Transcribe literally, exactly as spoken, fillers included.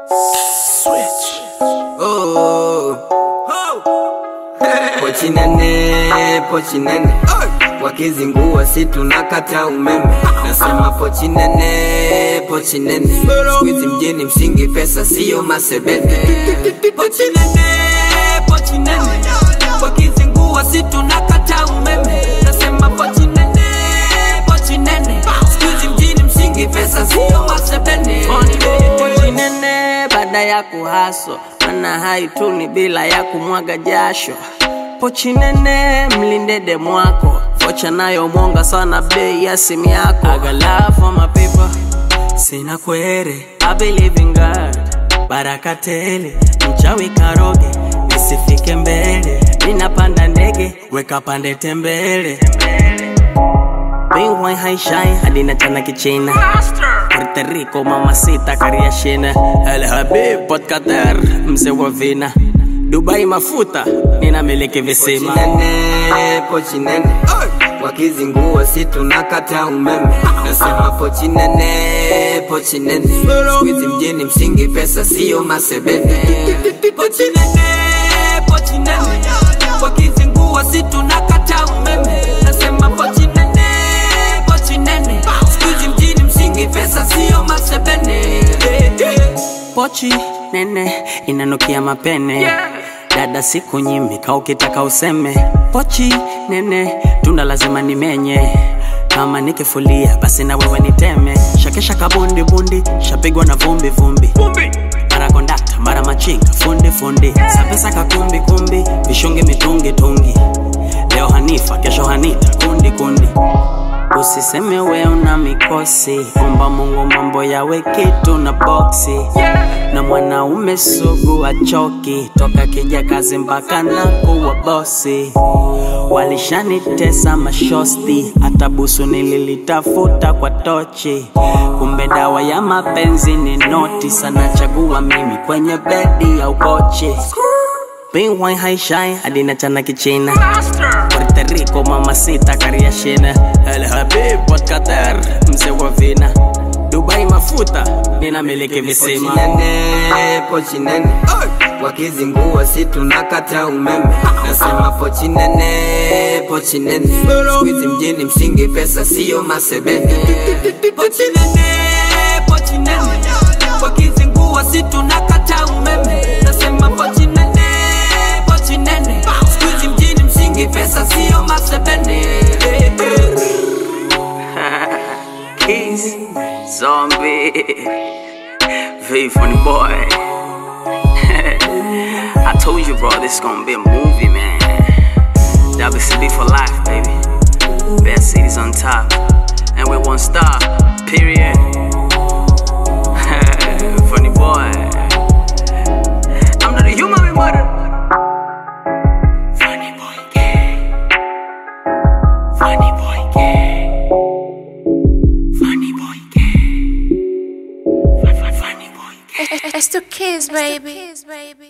Switch. Oh, pochi nene, pochi nene, wakizingua si tunakata umeme. Nasema pochi nene, pochi nene, squeeze mjini msingi pesa siyo masebete. Pochi nene, pochi nene, wakizingua si tunakata umeme. Nasema pochi nene, pochi nene, squeeze mjini msingi pesa siyo masebete. Pochi nene baada ya kuhaso, mana haituni bila ya kumwaga jasho. Pochi nene mlinde demu wako, vocha nayo mwonga sana bei ya simu yako. I got love for my people, sina kwere, I believe in God. Baraka tele, mchawi karoge, nisifike mbele. Ninapanda ndege, weka pande tembele. Pingwai haishai, hadina chana kichina. Puerto Rico, mamacita, Kariashina. El Habib, Port Qatar, mse wa vina. Dubai mafuta, nina miliki visima. Pochi nene, pochi nene, wakizingua si tunakata umeme. Nasema pochi nene, pochi nene, squeeze mjini msingi pesa siyo masebete. Pochi nene, pochi nene, wakizingua si tunakata umeme. Nasema pochi nene, pochi nene, squeeze mjini msingi pesa siyo masebete. Pochi nene, inanukia mapene. Dada siku nyimi kaukitaka useme. Pochi nene, tunda lazima nimenye. Kama nikifulia basi na wewe niteme. Shakesha kabundi bundi, shapigwa na vumbi vumbi. Mara kondakta, mara machinga, fundi fundi. Sapesa kakumbi kumbi, vishungi mitungi tungi. Leo Hanifa, kesho Hanita, kundi kundi. Usiseme we una mikosi, omba Mungu mambo yawe kitu na boxi. Na mwanaume sugu achoki, toka kija kazi mpaka na kuwa bosi. Walishanitesa mashosti, hata busu nililitafuta kwa tochi. Kumbe dawa ya mapenzi ni noti, sana chagua mimi kwenye bedi au kochi. Pingwai haishai, hadina chana kichina. Puerto Rico, mamacita, Kariashina. El Habib, Port Qatar, mse wa vina. Dubai mafuta, nina miliki visima. Pochi nene, pochi nene, wakizingua si tunakata umeme. Nasema pochi nene, pochi nene, squeeze mjini msingi pesa siyo masebete. Pochi nene, pochi nene, wakizingua si tunakata umeme. Nasema pochi nene, pochi nene, squeeze mjini msingi pesa siyo masebete. Keys, Zombie, very funny boy. I told you, bro, this is gonna be a movie, man. W C B for life, baby. Best cities on top, and with one star, period. Funny boy. I'm not a human, my mother. Funny boy gay. Funny boy gay. Funny boy gay. Funny boy gay. It's to kiss, baby.